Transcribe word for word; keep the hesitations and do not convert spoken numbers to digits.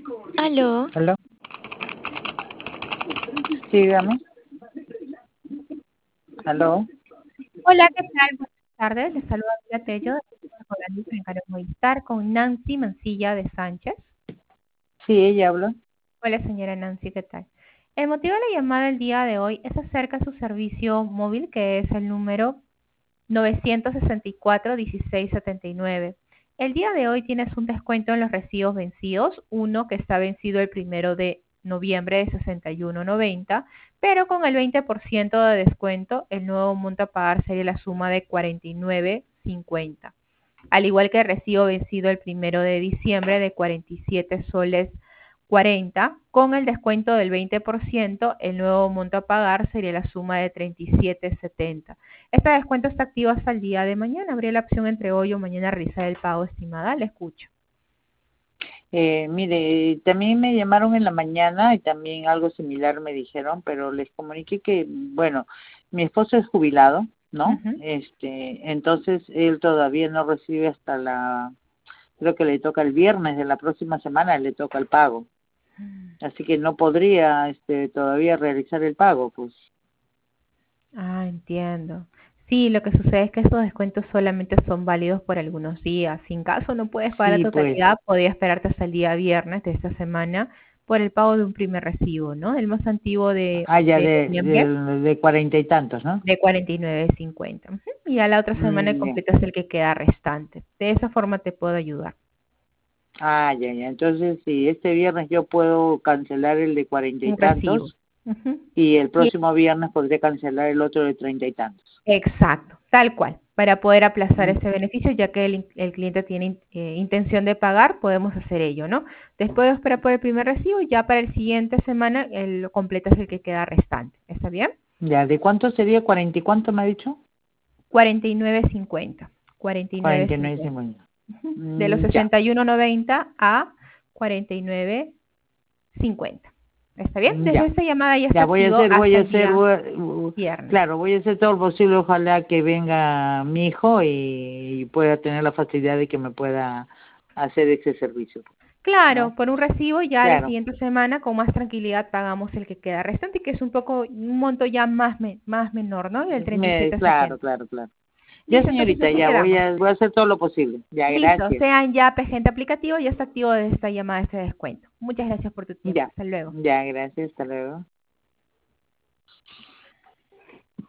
Aló. ¿Aló? Sí, dígame. ¿Aló? Hola, ¿qué tal? Buenas tardes. Les saluda Vila Tello de Organiza en Caro Movistar con Nancy Mancilla de Sánchez. Sí, ella habla. Hola, señora Nancy, ¿qué tal? El motivo de la llamada el día de hoy es acerca de su servicio móvil, que es el número novecientos sesenta y cuatro, dieciséis setenta y nueve. El día de hoy tienes un descuento en los recibos vencidos, uno que está vencido el primero de noviembre de sesenta y uno noventa, pero con el veinte por ciento de descuento, el nuevo monto a pagar sería la suma de cuarenta y nueve cincuenta. Al igual que el recibo vencido el primero de diciembre de cuarenta y siete soles cuarenta, con el descuento del veinte por ciento, el nuevo monto a pagar sería la suma de treinta y siete setenta. Este descuento está activo hasta el día de mañana. Habría la opción entre hoy o mañana realizar el pago estimada. Le escucho. Eh, mire, también me llamaron en la mañana y también algo similar me dijeron, pero les comuniqué que, bueno, mi esposo es jubilado, ¿no? Ujú. Este, entonces él todavía no recibe hasta la, creo que le toca el viernes de la próxima semana, le toca el pago. Así que no podría, este, todavía realizar el pago, pues. Ah, entiendo. Sí, lo que sucede es que estos descuentos solamente son válidos por algunos días. Si en caso no puedes pagar la Sí, pues. totalidad, podría esperarte hasta el día viernes de esta semana por el pago de un primer recibo, ¿no? El más antiguo de, Ah, ya de de, noviembre, de, de cuarenta y tantos, ¿no? de cuarenta y nueve cincuenta. Ujú. Y a la otra semana Mm, ya. completas el que queda restante. De esa forma te puedo ayudar. Ah, ya, ya. Entonces, sí, este viernes yo puedo cancelar el de cuarenta y Un recibo. tantos Ujú. y el Y próximo viernes podré cancelar el otro de treinta y tantos. exacto, tal cual. Para poder aplazar Mm, ese beneficio, ya que el, el cliente tiene eh, intención de pagar, podemos hacer ello, ¿no? Después de esperar por el primer recibo, ya para el siguiente semana el, lo completas el que queda restante. ¿Está bien? ya, ¿de cuánto sería? ¿cuarenta y cuánto me ha dicho? cuarenta y nueve cincuenta. cuarenta y nueve cuarenta y nueve cincuenta. cincuenta. Ujú. De los Mm, ya, sesenta y uno noventa a cuarenta y nueve cincuenta. ¿Está bien? mm, Desde ya. esta llamada ya está Ya voy a activo hacer, voy hasta a el hacer, día voy a- uh, viernes. claro, voy a hacer todo lo posible, ojalá que venga mi hijo y, y pueda tener la facilidad de que me pueda hacer ese servicio, Claro, ¿no? por un recibo ya la Claro, siguiente semana con más tranquilidad pagamos el que queda restante, que es un poco, un monto ya más, me- más menor, ¿no? El me, claro, treinta y siete setenta. claro, claro. Ya, Listo, entonces señorita, así ya voy quedamos. a, voy a hacer todo lo posible. Ya, Listo, gracias. sean ya agente aplicativo, ya está activo desde esta llamada este descuento. Muchas gracias por tu tiempo. Ya, Hasta luego. ya, gracias, hasta luego.